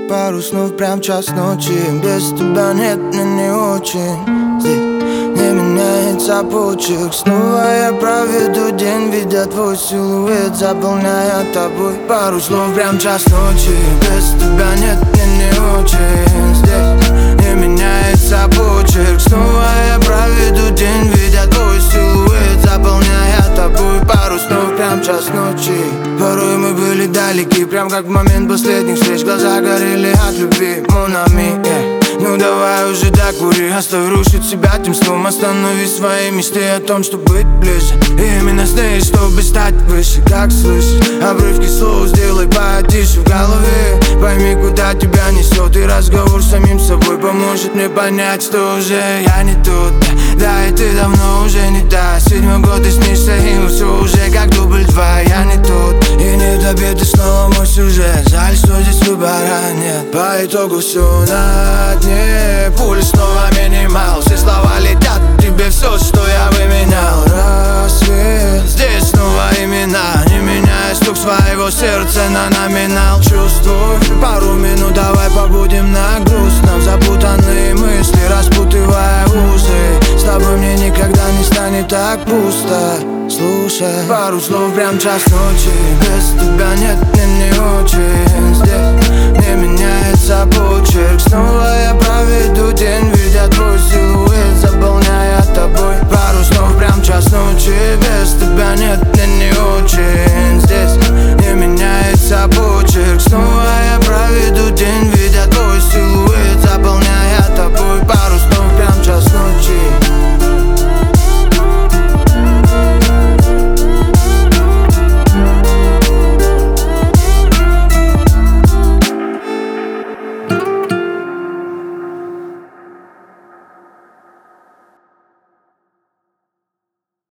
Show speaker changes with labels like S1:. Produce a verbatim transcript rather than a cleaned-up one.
S1: Пару снов, прям час ночи. Без тебя нет, мне не очень. Здесь не меняется почерк. Снова я проведу день, видя твой силуэт, заполняя тобой. Пару слов, прям час ночи. Без тебя нет, мне не очень. Здесь не меняется почерк. Снова я проведу день, видя твой силуэт, заполняя тобой. Пару снов, прям час ночи. Порой мы были далеки, прям как в момент последних встреч. Глаза горели от любви, mon ami, yeah. Ну давай уже докури, оставь рушить себя тем сном. Остановись в своей мечте о том, чтобы быть ближе. И именно с ней, чтобы стать выше. Как слышишь, обрывки слов сделай потише в голове. Пойми, куда тебя несет, и разговор с самим собой поможет мне понять, что уже я не тот. Да, и ты давно уже не та. Седьмой год ты снишься, и все уже как дубль два. Я не тот, и не добит, и снова мой сюжет. Жаль, что здесь выбора нет. По итогу все на дне. Пули снова минимал, все слова летят тебе, все, что я выменял. Рассвет, здесь снова имена, не меняя стук своего сердца на номинал. Чувствуй, пару минут давай побудем на грустном. Запутанные мысли, распутывая узы. С тобой мне никогда не станет так пусто. Слушай, пару слов, прям час ночи. Без тебя нет, мне не